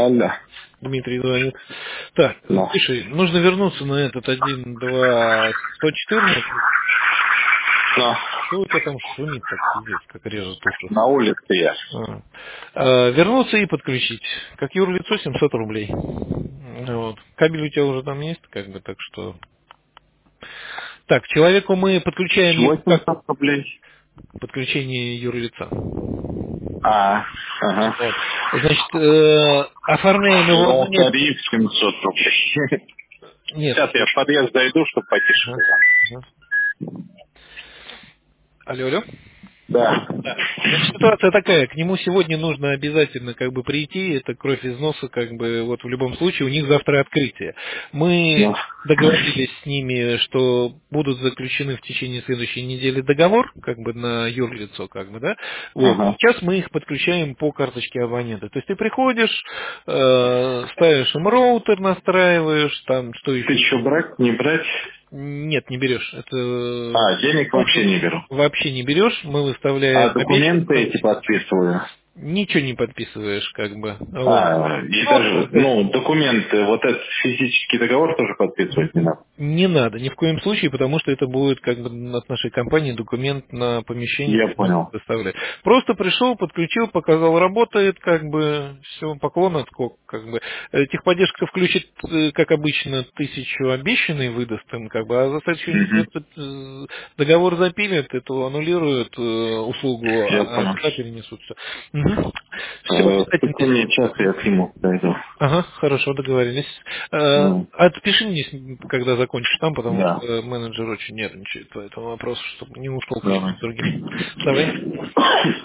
Алло. Дмитрий звонит. Так, Да. слушай, нужно вернуться на этот 1.2.114. Да. Что у тебя там шумит так, пиздец, как режет уши? На улице я. Вернуться и подключить. Как юрлицо 700 рублей. Вот. Кабель у тебя уже там есть, как бы, так что... Так, человеку мы подключаем Чего ему как 700 рублей? подключение юрлица. Ага. Вот. Значит, оформляем его Ну, на нет. тариф 700 рублей. Нет, Сейчас я в слушай. подъезд зайду, чтобы потише Ага, было. ага. Алло. Да. Значит, ситуация такая, к нему сегодня нужно обязательно как бы прийти, это кровь из носа, как бы вот в любом случае, у них завтра открытие. Мы Ну. договорились с ними, что будут заключены в течение следующей недели договор, как бы на юрлицо, как бы, да, вот. Ага. Сейчас мы их подключаем по карточке абонента. То есть ты приходишь, ставишь им роутер, настраиваешь, там, что Ты еще? что, брать, не брать? Нет, не берешь. Это Денег вообще не беру. вообще не берешь. Мы А выставляем на месяц. документы эти подписываю? Ничего не подписываешь, как бы. Вот. И Ну, даже, документы, вот этот физический договор тоже подписывать не надо? не надо, ни в коем случае, потому что это будет как бы от нашей компании документ на помещение Я понял. доставлять. Просто пришел, подключил, показал, работает, как бы, все, поклон отскок, как бы. Техподдержка включит, как обычно, 1000 обещанный выдаст им, как бы, а за следующую неделю Угу. этот, договор запилят, эту аннулируют услугу, Я а понял. сюда перенесут все. Все Сколько обязательно. мне час, я к нему зайду. Ага, хорошо, договорились. Ну, Отпиши мне, когда закончишь там, потому да. что менеджер очень нервничает по этому вопросу, чтобы не ушел к Давай. чему-то другим. Давай.